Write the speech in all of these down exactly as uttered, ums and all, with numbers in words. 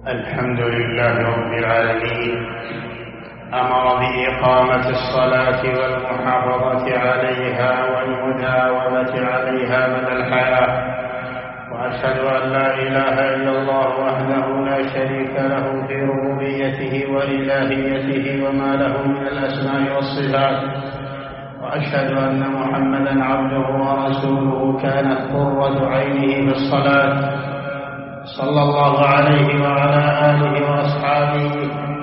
الحمد لله رب العالمين، أمر بإقامة الصلاة والمحافظة عليها والمداومة عليها مدى الحياة، وأشهد أن لا إله إلا الله وحده لا شريك له في ربوبيته وإلهيته وما له من الأسماء والصفات، وأشهد أن محمدا عبده ورسوله كانت قرة عينه بالصلاة، صلى الله عليه وعلى آله وأصحابه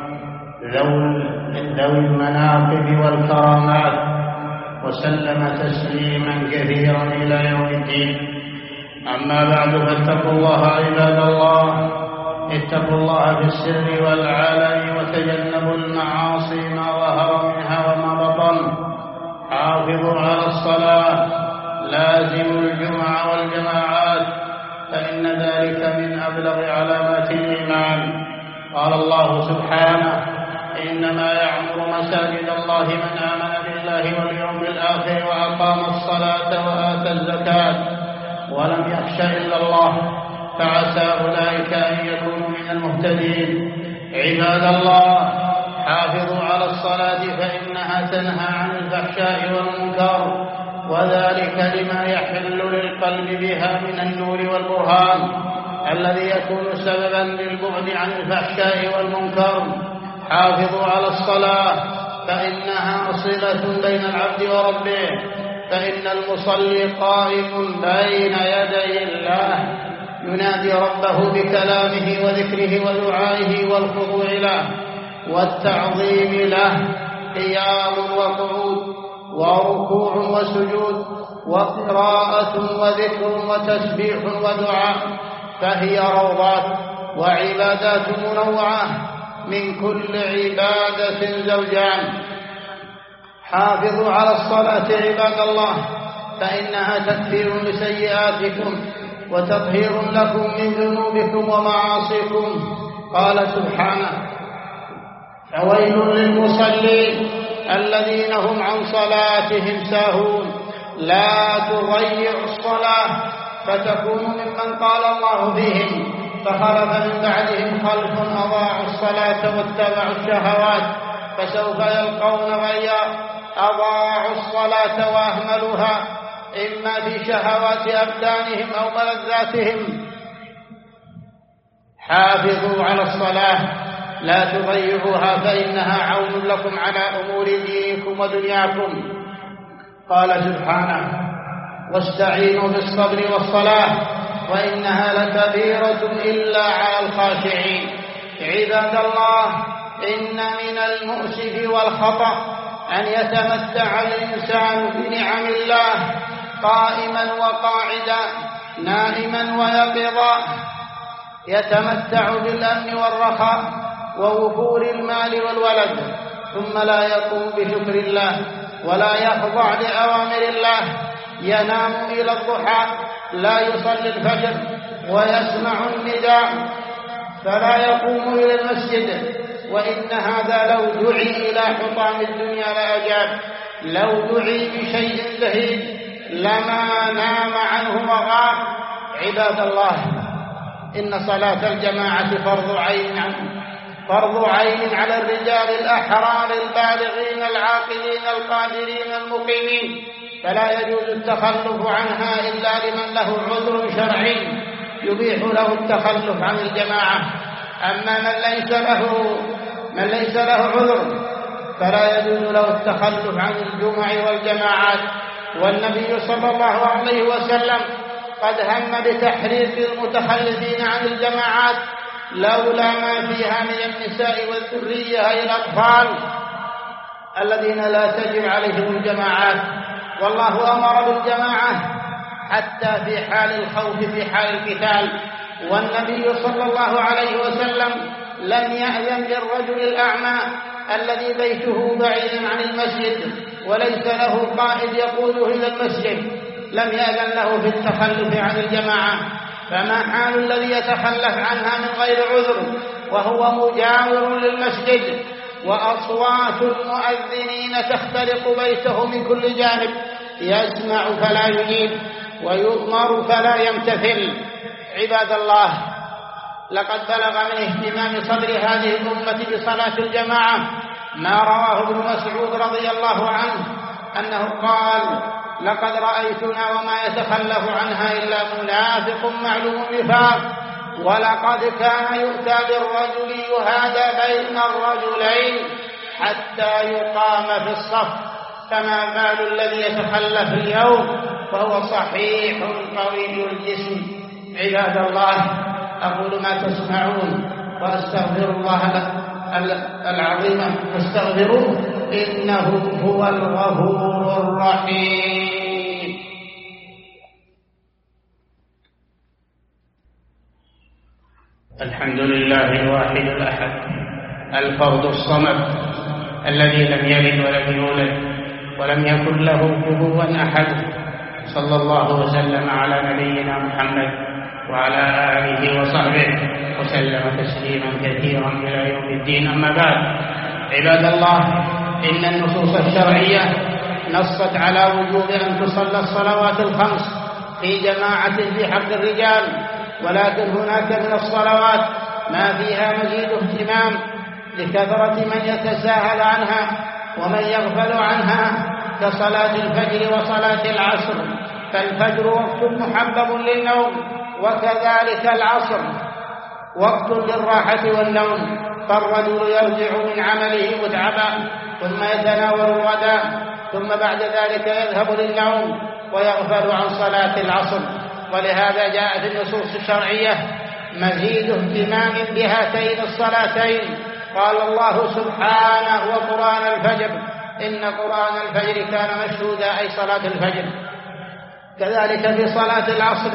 ذوي المناقب والكرامات، وسلم تسليما كثيرا إلى يوم الدين. أما بعد، فاتقوا الله عباد الله، اتقوا الله في السر والعلن، وتجنبوا المعاصي ما ظهر منها وما بطن. حافظوا على الصلاة، لازموا الجمع والجماعات، فإن ذلك من أبلغ علامات الإيمان. قال الله سبحانه: إنما يعمر مساجد الله من آمن بالله واليوم الآخر وأقام الصلاة وآتى الزكاة ولم يخش إلا الله، فعسى أولئك أن يكونوا من المهتدين. عباد الله، حافظوا على الصلاة فإنها تنهى عن الفحشاء والمنكر، وذلك لما يحل للقلب بها من النور والبرهان الذي يكون سببا للبعد عن الفحشاء والمنكر. حافظوا على الصلاة فإنها صلة بين العبد وربه، فإن المصلي قائم بين يدي الله ينادي ربه بكلامه وذكره ودعائه والخضوع له والتعظيم له، قيام وقعود وركوع وسجود وقراءة وذكر وتسبيح ودعاء، فهي روضات وعبادات منوعة من كل عبادة زوجان. حافظوا على الصلاة عباد الله، فإنها تكفير لسيئاتكم وتطهير لكم من ذنوبكم ومعاصيكم. قال سبحانه: فويل للمصلين الذين هم عن صلاتهم ساهون. لا تضيعوا الصلاة فتكونوا ممن قال الله فيهم: فخلف من بعدهم خلف أضاعوا الصلاة واتبعوا الشهوات فسوف يلقون غيا. أضاعوا الصلاة وأهملوها، إما في شهوات أبدانهم أو ملذاتهم. حافظوا على الصلاة، لا تضيعوها، فإنها عون لكم على أمور دينكم ودنياكم. قال سبحانه: واستعينوا بالصبر والصلاة وإنها لكبيرة إلا على الخاشعين. عباد الله، إن من المؤسف والخطأ أن يتمتع الإنسان بنعم الله قائما وقاعدا، نائما ويقظا، يتمتع بالأمن والرخاء ووفور المال والولد، ثم لا يقوم بشكر الله ولا يخضع لأوامر الله. ينام إلى الضحى، لا يصلي الفجر، ويسمع النداء فلا يقوم إلى المسجد. وإن هذا لو دعي إلى حطام الدنيا لأجاب، لو دعي بشيء زهيد لما نام عنه وغاب. عباد الله، إن صلاة الجماعة فرض عين عنه فرض عين على الرجال الأحرار البالغين العاقلين القادرين المقيمين، فلا يجوز التخلف عنها إلا لمن له عذر شرعي يبيح له التخلف عن الجماعة. أما من ليس له من ليس له عذر فلا يجوز له التخلف عن الجمع والجماعات. والنبي صلى الله عليه وسلم قد هم بتحريك المتخلفين عن الجماعات لولا ما فيها من النساء والذرية أي الأطفال الذين لا تجب عليهم الجماعات. والله أمر بالجماعة حتى في حال الخوف، في حال القتال. والنبي صلى الله عليه وسلم لم يأذن للرجل الأعمى الذي بيته بعيد عن المسجد وليس له قائد يقوده إلى المسجد، لم يأذن له في التخلف عن الجماعة. فما حال الذي يتخلف عنها من غير عذر وهو مجاور للمسجد وأصوات المؤذنين تخترق بيته من كل جانب، يسمع فلا يجيب ويؤمر فلا يمتثل. عباد الله، لقد بلغ من اهتمام صدر هذه الأمة بصلاة الجماعة ما رواه ابن مسعود رضي الله عنه أنه قال: لقد رأيتنا وما يتخلف عنها إلا منافق معلوم النفاق، ولقد كان يؤتى بالرجل يهادى بين الرجلين حتى يقام في الصف، فما بال الذي يتخلف اليوم فهو صحيح قوي الجسم. عباد الله، أقول ما تسمعون وأستغفر الله العظيم فاستغفروه إنه هو الغفور الرحيم. الحمد لله الواحد الأحد الفرد الصمد الذي لم يلد ولم يولد ولم يكن له كفوا أحد، صلى الله وسلم على نبينا محمد وعلى آله وصحبه وسلم تسليما كثيرا إلى يوم الدين. أما بعد، عباد الله، إن النصوص الشرعية نصت على وجوب أن تصلى الصلوات الخمس في جماعة في حق الرجال، ولكن هناك من الصلوات ما فيها مزيد اهتمام لكثرة من يتساهل عنها ومن يغفل عنها، كصلاة الفجر وصلاة العصر. فالفجر وقت محبب للنوم، وكذلك العصر وقت للراحة والنوم، فالرجل يرجع من عمله متعبا ثم يتناول الغداء، ثم بعد ذلك يذهب للنوم ويغفل عن صلاة العصر. ولهذا جاء في النصوص الشرعية مزيد اهتمام بهاتين الصلاتين. قال الله سبحانه: وقرآن الفجر إن قرآن الفجر كان مشهودا، أي صلاة الفجر. كذلك في صلاة العصر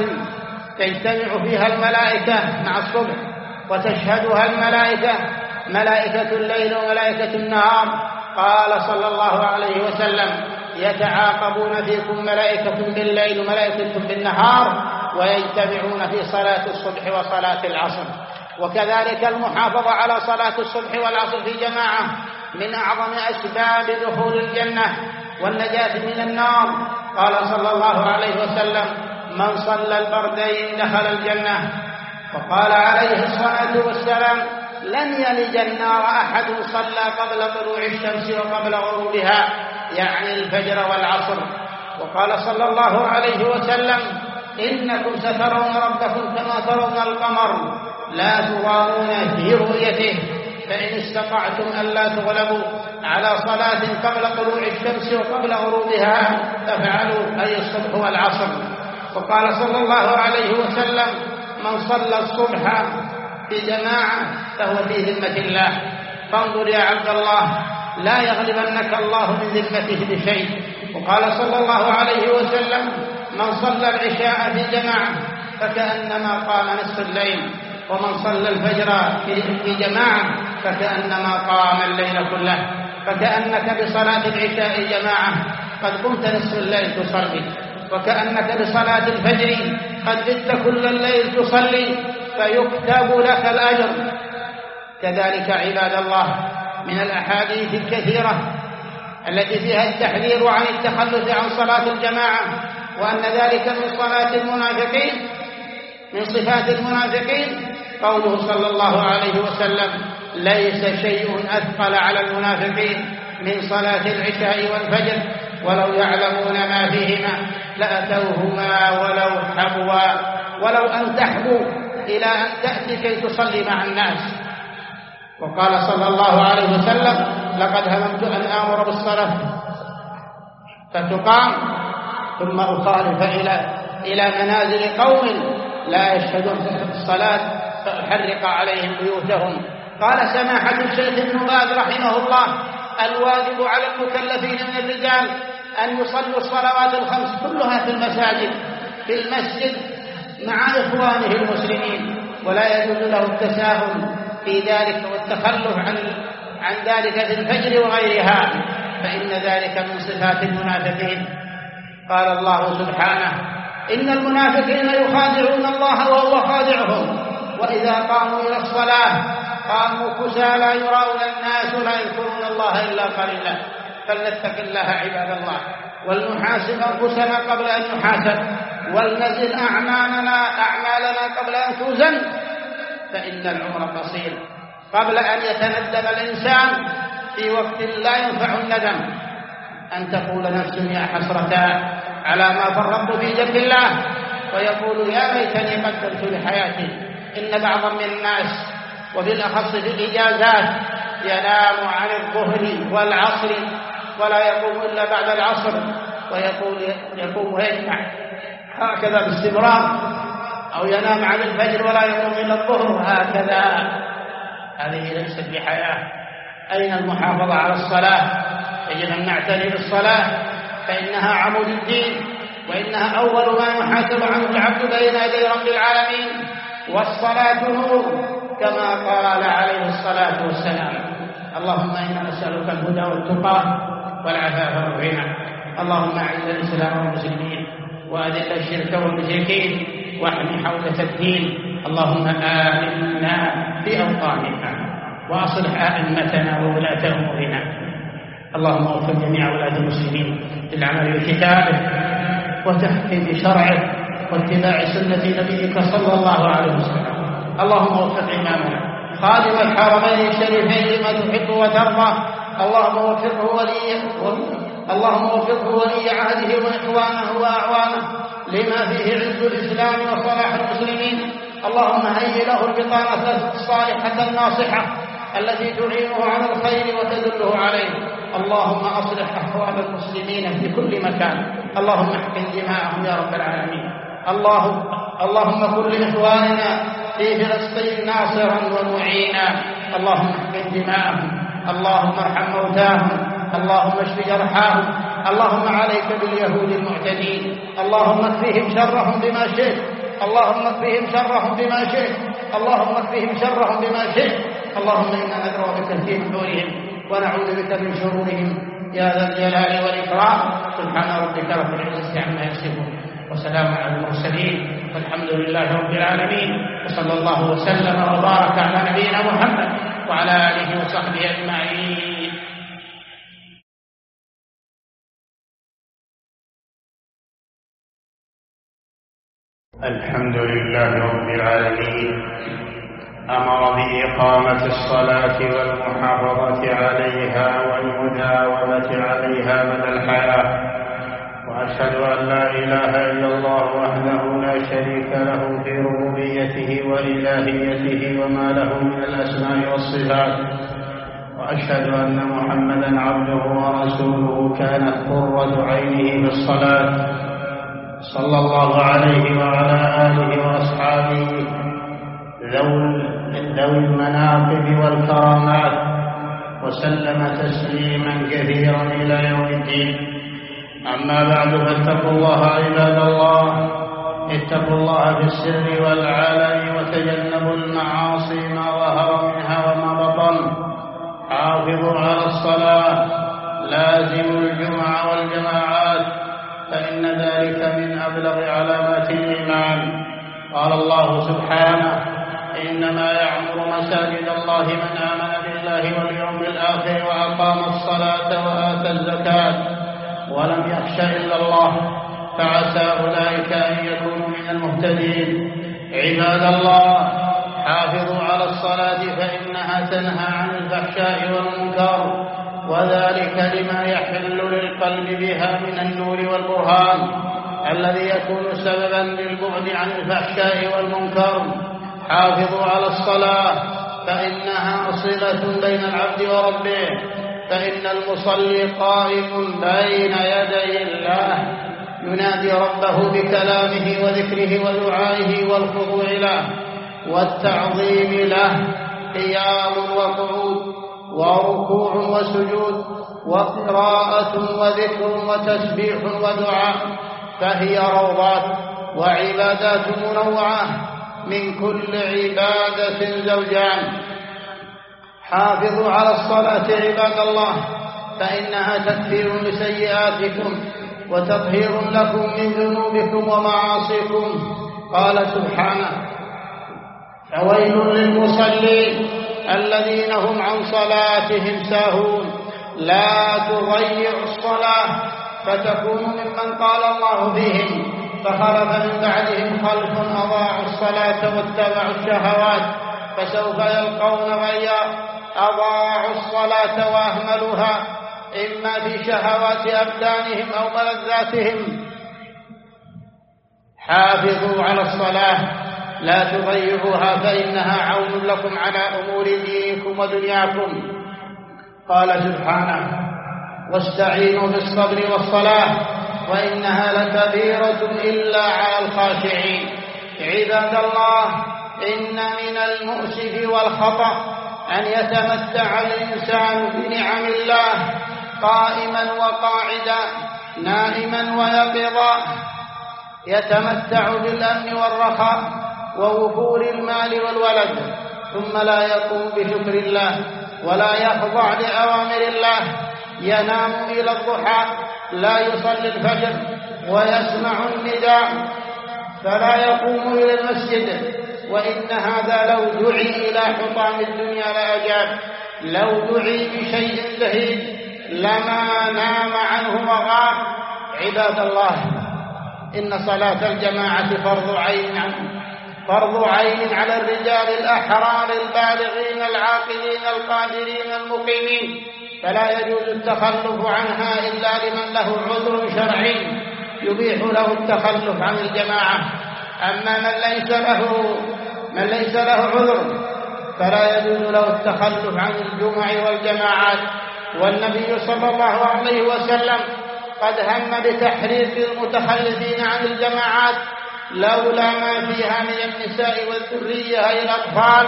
تجتمع فيها الملائكة مع الصبح، وتشهدها الملائكة، ملائكة الليل وملائكة النهار. قال صلى الله عليه وسلم: يتعاقبون فيكم ملائكة بالليل وملائكة بالنهار، ويجتمعون في صلاة الصبح وصلاة العصر. وكذلك المحافظة على صلاة الصبح والعصر في جماعة من أعظم أسباب دخول الجنة والنجاة من النار. قال صلى الله عليه وسلم: من صلى البردين دخل الجنة. وقال عليه الصلاة والسلام: لن يلج النار أحد صلى قبل طلوع الشمس وقبل غروبها، يعني الفجر والعصر. وقال صلى الله عليه وسلم: إنكم سترون ربكم كما ترون القمر لا تضامون في رؤيته، فإن استطعتم ألا تغلبوا على صلاة قبل طلوع الشمس وقبل غروبها فافعلوا، أي الصبح والعصر. وقال صلى الله عليه وسلم: من صلى الصبح في جماعة فهو في ذمة الله. فانظر يا عبد الله، لا يغلبنك الله من ذمته بشيء. وقال صلى الله عليه وسلم: من صلى العشاء في جماعة فكأنما قام نصف الليل، ومن صلى الفجر في جماعة فكأنما قام الليل كله. فكأنك بصلاة العشاء جماعة قد قمت نصف الليل تصلي، وكأنك بصلاة الفجر قد بت كل الليل تصلي، فيكتب لك الأجر. كذلك عباد الله، من الأحاديث الكثيرة التي فيها التحذير عن التخلف عن صلاة الجماعة، وأن ذلك من صلاة المنافقين، من صفات المنافقين، قوله صلى الله عليه وسلم: ليس شيء أثقل على المنافقين من صلاة العشاء والفجر، ولو يعلمون ما فيهما لأتوهما ولو حبوا، ولو أن تحبوا إلى أن تأتي كي تصلي مع الناس. وقال صلى الله عليه وسلم: لقد هممت أن آمر بالصلاة فتقام ثم أخالف إلى إلى منازل قوم لا يشهدون الصلاة فأحرق عليهم بيوتهم. قال سماحة الشيخ ابن باز رحمه الله: الواجب على المكلفين من الرجال أن يصلوا الصلوات الخمس كلها في المساجد في المسجد مع إخوانه المسلمين، ولا يجوز له التساهل في ذلك والتخلف عن عن ذلك في الفجر وغيرها، فإن ذلك من صفات المنافقين. قال الله سبحانه: إن المنافقين يخادعون الله وهو خادعهم، وإذا قاموا إلى الصلاة قاموا كسالى لا يراون الناس ولا يذكرون الله إلا قليلا. فلنتق الله عباد الله، ولنحاسب أنفسنا قبل أن نحاسب، ولنزل أعمالنا أعمالنا قبل أن توزن. فإن العمر قصير. قبل أن يتندم الإنسان في وقت لا ينفع الندم أن تقول نفس يا حسرة على ما فرطت في جنب الله، ويقول يا ليتني قدمت لحياتي. إن بعضا من الناس وبالأخص في الإجازات ينام عن الظهر والعصر ولا يقوم إلا بعد العصر، ويقول يقوم ويجمع هكذا باستمرار، أو ينام عن الفجر ولا يقوم إلا الظهر هكذا. هذه ليست بحياة. أين المحافظة على الصلاة؟ يجب أن نعتني بالصلاة، فإنها عمود الدين، وإنها أول ما يحاسب عنه العبد بين يدي رب العالمين. والصلاة نور كما قال عليه الصلاة والسلام. اللهم إنا نسألك الهدى والتقى والعفاف والغنى. اللهم أعز الإسلام والمسلمين وأذل الشرك والمشركين واحمي حوزة الدين. اللهم آمنا في أوطاننا وأصلح أئمتنا وولاة أمورنا. اللهم وفق جميع ولاة المسلمين للعمل بكتابه وتحكيم شرعه واتباع سنة نبيك صلى الله عليه وسلم. اللهم وفق إمامنا خادم الحرمين الشريفين لما تحب وترضى. اللهم وفقه ولي اللهم وفقه ولي عهده وإخوانه وأعوانه لما فيه عز الإسلام وصلاح المسلمين. اللهم هيئ له البطانة الصالحة الناصحة التي تعينه على الخير وتدله عليه. اللهم أصلح أحوال المسلمين في كل مكان. اللهم احقن دماءهم يا رب العالمين. اللهم اللهم كن لإخواننا في فلسطين ناصرا ومعينا. اللهم احقن دماءهم. اللهم ارحم موتاهم. اللهم اشف جرحاهم. اللهم عليك باليهود المعتدين. اللهم اكفهم شرهم بما شئت. اللهم اكفهم شرهم بما شئت. اللهم اكفهم شرهم بما شئت. اللهم إنا ندعو بك في نحورهم ونعوذ بك من شرورهم يا ذا الجلال والإكرام. سبحان ربك رب العزة عما يصفون وسلام على المرسلين والحمد لله رب العالمين. وصلى الله وسلم وبارك على نبينا محمد وعلى آله وصحبه أجمعين. الحمد لله رب العالمين. أمر بإقامة الصلاة والمحافظة عليها والمداومة عليها مدى الحياة، وأشهد أن لا إله إلا الله وحده لا شريك له في ربوبيته وإلهيته وما له من الأسماء والصفات، وأشهد أن محمدا عبده ورسوله كانت قرة عينه بالصلاة صلى الله عليه وعلى آله وأصحابه ذوي المناقب والكرامات، وسلم تسليما كثيرا إلى يوم الدين. أما بعد، فاتقوا الله عباد الله، اتقوا الله في السر والعلن، وتجنبوا المعاصي ما ظهر منها وما بطن. حافظوا على الصلاة، لازموا الجمع والجماعات، فإن ذلك من أبلغ علامات الإيمان. قال الله سبحانه: إنما يعمر مساجد الله من آمن بالله واليوم الآخر وأقام الصلاة وآتى الزكاة ولم يخش إلا الله، فعسى أولئك أن يكونوا من المهتدين. عباد الله، حافظوا على الصلاة فإنها تنهى عن الفحشاء والمنكر، وذلك لما يحل للقلب بها من النور والبرهان الذي يكون سببا للبعد عن الفحشاء والمنكر. حافظوا على الصلاة فإنها صلة بين العبد وربه، فإن المصلي قائم بين يدي الله ينادي ربه بكلامه وذكره ودعائه والخضوع له والتعظيم له، قيام وقعود وركوع وسجود وقراءة وذكر وتسبيح ودعاء، فهي روضات وعبادات منوعة من كل عبادة زوجان. حافظوا على الصلاة عباد الله فإنها تكفير لسيئاتكم وتطهير لكم من ذنوبكم ومعاصيكم. قال سبحانه: فويل للمصلين الذين هم عن صلاتهم ساهون. لا تضيعوا الصلاة فتكونوا ممن قال الله فيهم: فخلف من بعدهم خلف أضاعوا الصلاة واتبعوا الشهوات فسوف يلقون غيا أضاعوا الصلاة وأهملوها إما في شهوات أبدانهم أو ملذاتهم. حافظوا على الصلاة لا تضيعوها فإنها عون لكم على أمور دينكم ودنياكم. قال سبحانه: واستعينوا بالصبر والصلاة وإنها لكبيرة إلا على الخاشعين. عباد الله، إن من المؤسف والخطأ أن يتمتع الإنسان بنعم الله قائما وقاعدا نائما ويقظا، يتمتع بالأمن والرخاء ووفور المال والولد، ثم لا يقوم بشكر الله ولا يخضع لأوامر الله. ينام إلى الضحى، لا يصلي الفجر ويسمع النداء فلا يقوم إلى المسجد، وإن هذا لو دعي إلى حطام الدنيا لأجاب، لو دعي بشيء زهيد لما نام عنه وغاب. عباد الله، إن صلاة الجماعة فرض عين عنه فرض عين على الرجال الأحرار البالغين العاقلين القادرين المقيمين، فلا يجوز التخلف عنها إلا لمن له عذر شرعي يبيح له التخلف عن الجماعة. أما من ليس له من ليس له عذر فلا يجوز له التخلف عن الجمع والجماعات. والنبي صلى الله عليه وسلم قد هم بتحريق المتخلفين عن الجماعات لولا ما فيها من النساء والذرية أي الأطفال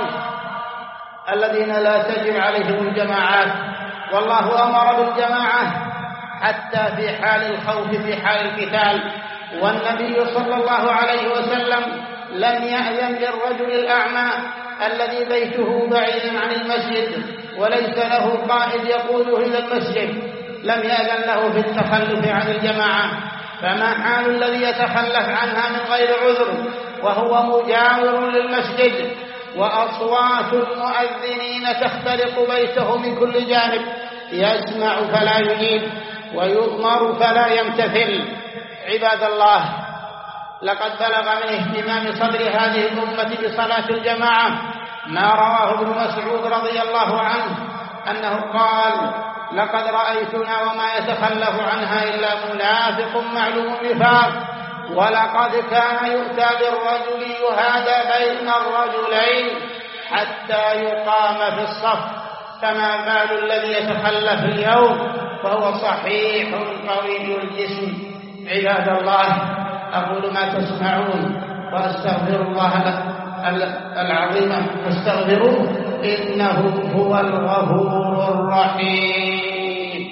الذين لا تجب عليهم الجماعات. والله أمر بالجماعة حتى في حال الخوف في حال القتال. والنبي صلى الله عليه وسلم لم يأذن للرجل الأعمى الذي بيته بعيد عن المسجد وليس له قائد يقوده إلى المسجد، لم يأذن له في التخلف عن الجماعة. فما حال الذي يتخلف عنها من غير عذر وهو مجاور للمسجد وأصوات المؤذنين تخترق بيته من كل جانب، يسمع فلا يجيب ويؤمر فلا يمتثل. عباد الله، لقد بلغ من اهتمام صدر هذه الأمة بصلاة الجماعة ما رواه ابن مسعود رضي الله عنه أنه قال: لقد رأيتنا وما يتخلف عنها إلا منافق معلوم النفاق، ولقد كان يؤتى بالرجل يهادى بين الرجلين حتى يقام في الصف، فما بال الذي يتخلف اليوم فهو صحيح قوي الجسم. عباد الله، أقول ما تسمعون وأستغفر الله العظيم فاستغفروه إنه هو الغفور الرحيم.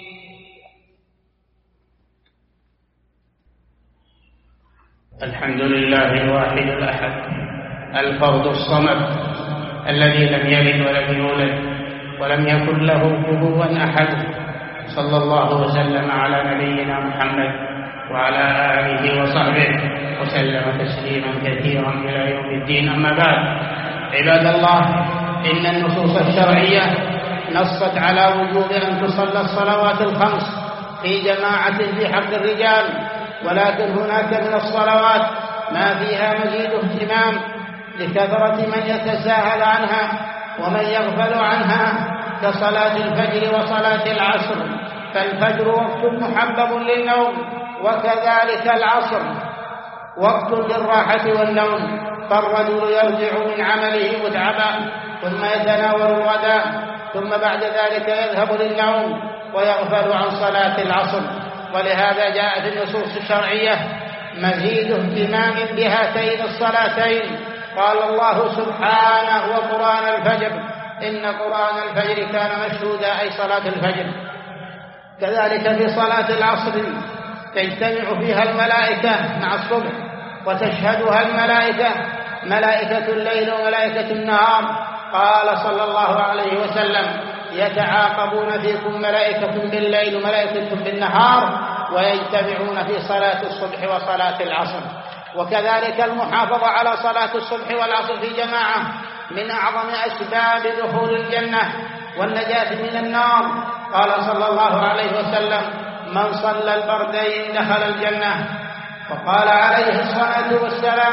الحمد لله الواحد الأحد الفرد الصمد الذي لم يلد ولم يولد ولم يكن له كفوا أحد. صلى الله وسلم على نبينا محمد وعلى آله وصحبه وسلم تسليما كثيرا إلى يوم الدين. أما بعد، عباد الله، إن النصوص الشرعية نصت على وجوب أن تصلى الصلوات الخمس في جماعة في حق الرجال، ولكن هناك من الصلوات ما فيها مزيد اهتمام لكثرة من يتساهل عنها ومن يغفل عنها، كصلاة الفجر وصلاة العصر. فالفجر وقت محبب للنوم، وكذلك العصر وقت للراحة والنوم، فالرجل يرجع من عمله متعبا ثم يتناول الغداء ثم بعد ذلك يذهب للنوم ويغفل عن صلاة العصر. ولهذا جاء في النصوص الشرعية مزيد اهتمام بهاتين الصلاتين. قال الله سبحانه: وقرآن الفجر إن قرآن الفجر كان مشهودا، أي صلاة الفجر. كذلك في صلاة العصر تجتمع فيها الملائكة مع الصبح وتشهدها الملائكة، ملائكة الليل وملائكة النهار. قال صلى الله عليه وسلم: يتعاقبون فيكم ملائكة بالليل وملائكة بالنهار ويجتمعون في صلاة الصبح وصلاة العصر. وكذلك المحافظة على صلاة الصبح والعصر في جماعة من أعظم أسباب دخول الجنة والنجاة من النار. قال صلى الله عليه وسلم: من صلى البردين دخل الجنة. وقال عليه الصلاة والسلام: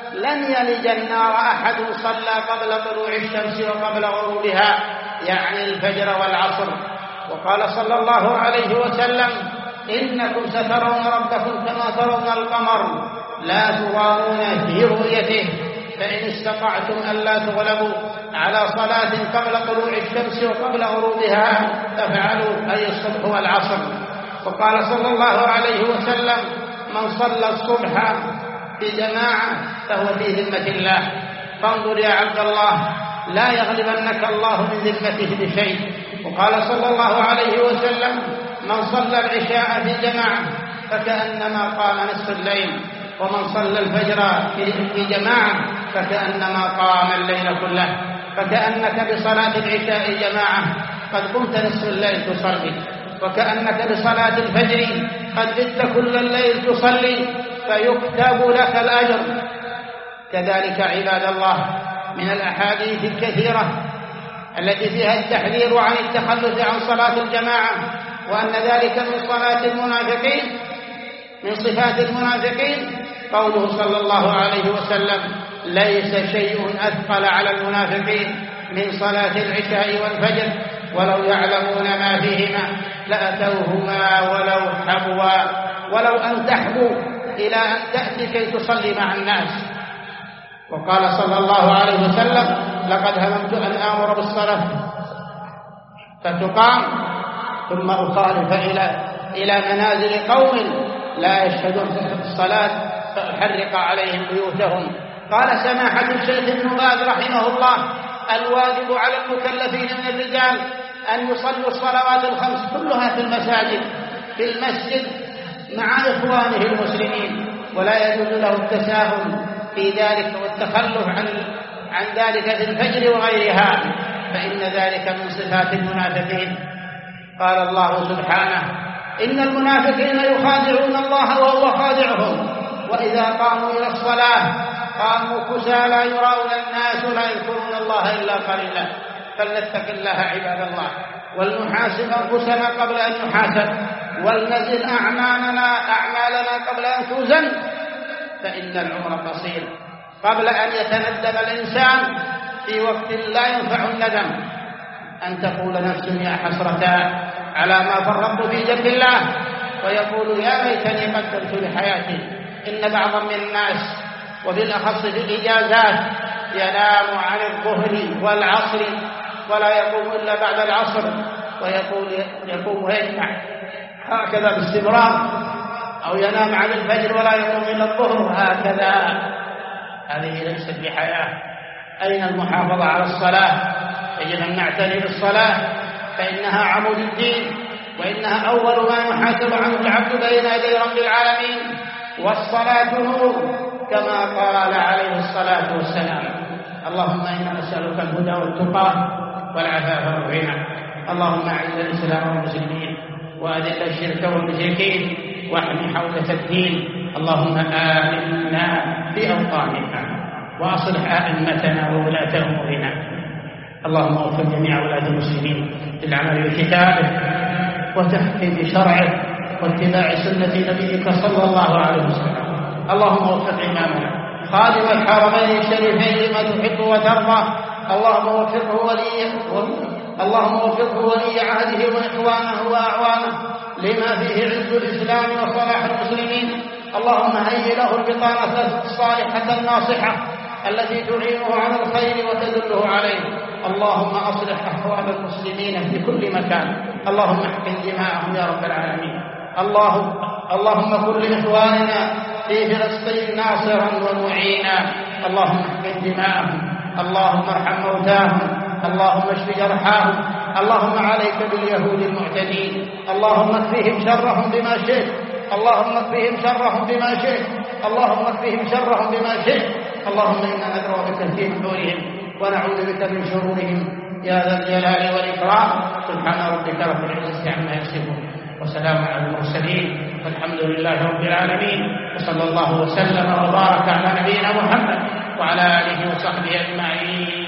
لن يلج النار أحد صلى قبل طلوع الشمس وقبل غروبها، يعني الفجر والعصر. وقال صلى الله عليه وسلم: إنكم سترون ربكم كما ترون القمر لا تضامون في رؤيته، فإن استطعتم ألا تغلبوا على صلاة قبل طلوع الشمس وقبل غروبها فافعلوا، أي الصبح والعصر. وقال صلى الله عليه وسلم: من صلى الصبح في جماعة فهو في ذمة الله. فانظر يا عبد الله، لا يغلبنك الله من ذمته بشيء. وقال صلى الله عليه وسلم: من صلى العشاء في جماعة فكأنما قام نصف الليل، ومن صلى الفجر في جماعة فكأنما قام الليل كله. فكأنك بصلاة العشاء جماعة قد قمت نصف الليل تصلي، وكأنك بصلاة الفجر قد بت كل الليل تصلي، فيكتب لك الأجر. كذلك عباد الله من الأحاديث الكثيرة التي فيها التحذير عن التخلف عن صلاة الجماعة، وأن ذلك من صلاة المنافقين، من صفات المنافقين. قوله صلى الله عليه وسلم: ليس شيء أثقل على المنافقين من صلاة العشاء والفجر، ولو يعلمون ما فيهما لأتوهما ولو حبوا، ولو أن تحبوا إلى أن تأتي كي تصلي مع الناس. وقال صلى الله عليه وسلم: لقد هممت أن آمر بالصلاة فتقام ثم أخالف إلى إلى منازل قوم لا يشهدون الصلاة فأحرق عليهم بيوتهم. قال سماحة الشيخ ابن باز رحمه الله: الواجب على المكلفين من الرجال أن يصلوا الصلوات الخمس كلها في المساجد، في المسجد مع إخوانه المسلمين، ولا يجوز له التساهل في ذلك والتخلف عن عن ذلك في الفجر وغيرها، فإن ذلك من صفات المنافقين. قال الله سبحانه: إن المنافقين يخادعون الله وهو خادعهم، وإذا قاموا إلى الصلاة قاموا كسى لا يراون الناس لا يذكرون الله إلا قليلا. فلنتق الله عباد الله، ولنحاسب أنفسنا قبل أن نحاسب، ولنزل أعمالنا أعمالنا قبل أن توزن، فإن العمر قصير. قبل أن يتندم الإنسان في وقت لا ينفع الندم، أن تقول نفس: يا حسرة على ما فرطت في جنب الله، ويقول: يا ليتني قدمت لحياتي. إن بعضا من الناس وبالأخص في الإجازات ينام عن الظهر والعصر ولا يقوم إلا بعد العصر، ويقول يقوم ويجمع هكذا باستمرار، أو ينام عن الفجر ولا يقوم إلا الظهر هكذا. هذه ليست بحياة. أين المحافظة على الصلاة؟ يجب أن نعتني بالصلاة، فإنها عمود الدين، وإنها أول ما يحاسب عنه العبد بين يدي رب العالمين. والصلاة نور كما قال عليه الصلاة والسلام. اللهم إنا نسألك الهدى والتقى والعفاف والغنى. اللهم أعز الإسلام والمسلمين، وأذل الشرك والمشركين، واحمي حوزة الدين. اللهم آمنا في أوطاننا، وأصلح أئمتنا وولاة أمورنا. اللهم وفق جميع ولاة المسلمين للعمل بكتابه وتحكيم شرعه واتباع سنة نبيك صلى الله عليه وسلم. اللهم وفق إمامنا خادم الحرمين الشريفين لما تحب وترضى. اللهم وفقه ولي اللهم وفقه ولي عهده وإخوانه وأعوانه لما فيه عز الإسلام وصلاح المسلمين. اللهم هيئ له البطانة الصالحة الناصحة التي تعينه على الخير وتدله عليه. اللهم أصلح أحوال المسلمين في كل مكان. اللهم احقن دماءهم يا رب العالمين. اللهم اللهم كن لإخواننا في فلسطين ناصرا ومعينا. اللهم احقن دماءهم، اللهم ارحم موتاهم، اللهم اشف جرحاهم. اللهم عليك باليهود المعتدين، اللهم اكفهم شرهم بما شئت، اللهم اكفهم شرهم بما شئت، اللهم اكفهم شرهم بما شئت. اللهم إنا ندعو بك في نحورهم ونعوذ بك من شرورهم يا ذا الجلال والإكرام. سبحان ربك رب العزة عما يصفون، وسلام على المرسلين، والحمد لله رب العالمين. وصلى الله وسلم وبارك على نبينا محمد وعلى آله وصحبه أجمعين.